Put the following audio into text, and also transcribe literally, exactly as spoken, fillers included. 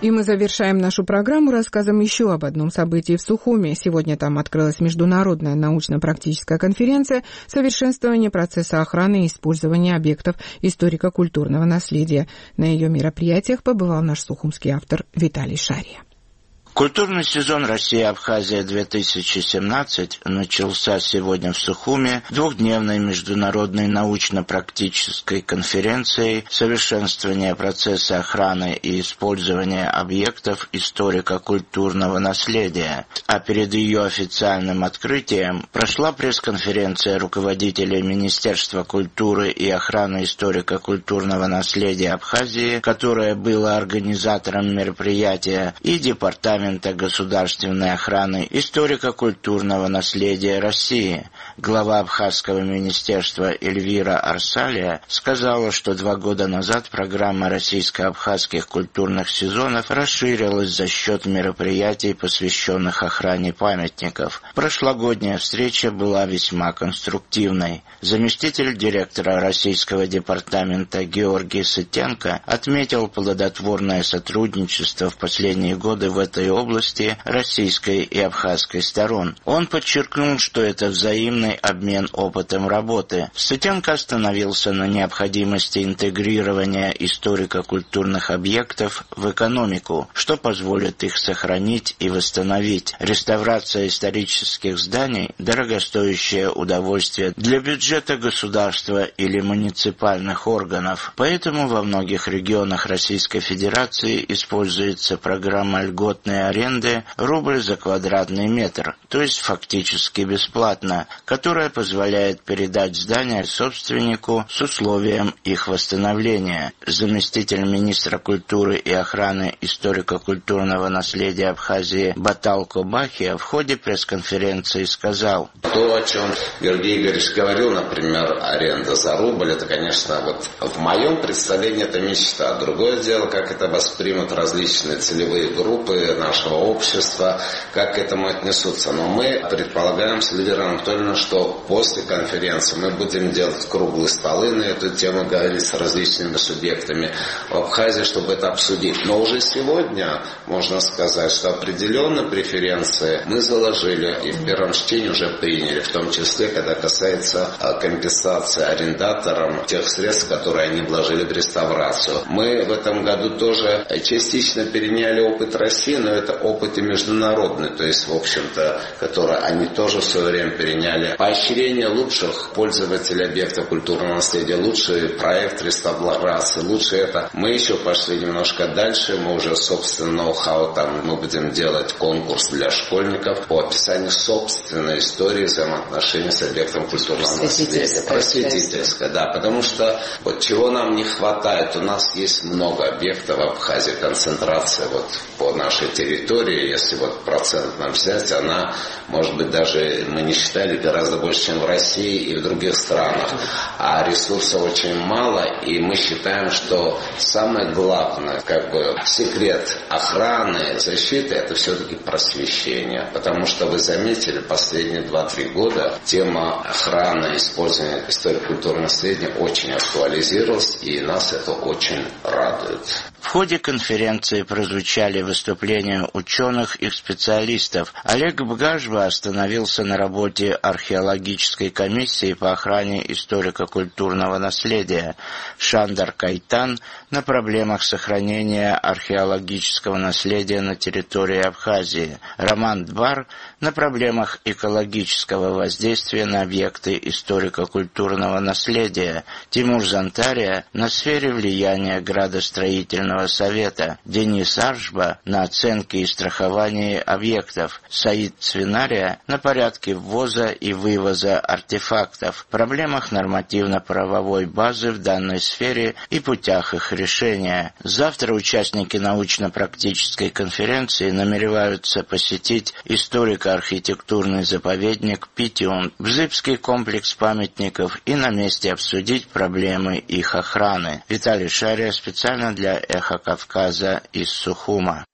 И мы завершаем нашу программу рассказом еще об одном событии в Сухуми. Сегодня там открылась международная научно-практическая конференция «Совершенствование процесса охраны и использования объектов историко-культурного наследия». На ее мероприятиях побывал наш сухумский автор Виталий Шария. Культурный сезон «Россия-Абхазия-две тысячи семнадцать» начался сегодня в Сухуми двухдневной международной научно-практической конференцией «Совершенствование процесса охраны и использования объектов историко-культурного наследия». А перед ее официальным открытием прошла пресс-конференция руководителей Министерства культуры и охраны историко-культурного наследия Абхазии, которая была организатором мероприятия, и департамент государственной охраны историко-культурного наследия России. Глава Абхазского министерства Эльвира Арсалия сказала, что два года назад программа российско-абхазских культурных сезонов расширилась за счет мероприятий, посвященных охране памятников. Прошлогодняя встреча была весьма конструктивной. Заместитель директора российского департамента Георгий Сытенко отметил плодотворное сотрудничество в последние годы в этой области российской и абхазской сторон. Он подчеркнул, что это взаимный обмен опытом работы. Сытенко остановился на необходимости интегрирования историко-культурных объектов в экономику, что позволит их сохранить и восстановить. Реставрация исторических зданий – дорогостоящее удовольствие для бюджета государства или муниципальных органов. Поэтому во многих регионах Российской Федерации используется программа льготной аренды рубль за квадратный метр, то есть фактически бесплатно, которая позволяет передать здание собственнику с условием их восстановления. Заместитель министра культуры и охраны историко-культурного наследия Абхазии Баталко Бахия в ходе пресс-конференции сказал: То, о чем Георгий Игоревич говорил, например, аренда за рубль, это, конечно, вот в моем представлении это мечта. Другое дело, как это воспримут различные целевые группы нашего общества, как к этому отнесутся. Но мы предполагаем с Эльвирой Анатольевной, что после конференции мы будем делать круглые столы на эту тему, говорить с различными субъектами в Абхазии, чтобы это обсудить. Но уже сегодня можно сказать, что определенные преференции мы заложили и в первом чтении уже приняли, в том числе, когда касается компенсации арендаторам тех средств, которые они вложили в реставрацию. Мы в этом году тоже частично переняли опыт России, но это опыт и международный, то есть, в общем-то, который они тоже в свое время переняли. Поощрение лучших пользователей объекта культурного наследия, лучший проект реставрации, лучше это. Мы еще пошли немножко дальше, мы уже, собственно, ноу-хау, там мы будем делать конкурс для школьников по описанию собственной истории взаимоотношений с объектом культурного наследия. Просветительская, да, потому что вот чего нам не хватает, у нас есть много объектов в Абхазии, концентрация вот по нашей территории, если вот процент нам взять, она, может быть, даже мы не считали гораздо больше, чем в России и в других странах, а ресурсов очень мало, и мы считаем, что самое главное, как бы секрет охраны, защиты, это все-таки просвещение, потому что вы заметили, последние два-три года тема охраны, использования историко-культурного наследия очень актуализировалась, и нас это очень радует. В ходе конференции прозвучали выступления ученых и специалистов. Олег Бгажва остановился на работе археологической комиссии по охране историко-культурного наследия, Шандар Кайтан на проблемах сохранения археологического наследия на территории Абхазии, Роман Двар на проблемах экологического воздействия на объекты историко-культурного наследия, Тимур Зантария на сфере влияния градостроительного совета, Денис Аршба на оценке и страховании объектов, Саид Цвинария на порядке ввоза и вывоза артефактов, проблемах нормативно-правовой базы в данной сфере и путях их решения. Завтра участники научно-практической конференции намереваются посетить историко-архитектурный заповедник Питиун, Бзыбский комплекс памятников и на месте обсудить проблемы их охраны. Виталий Шария специально для «Эхо Кавказа» из Сухума.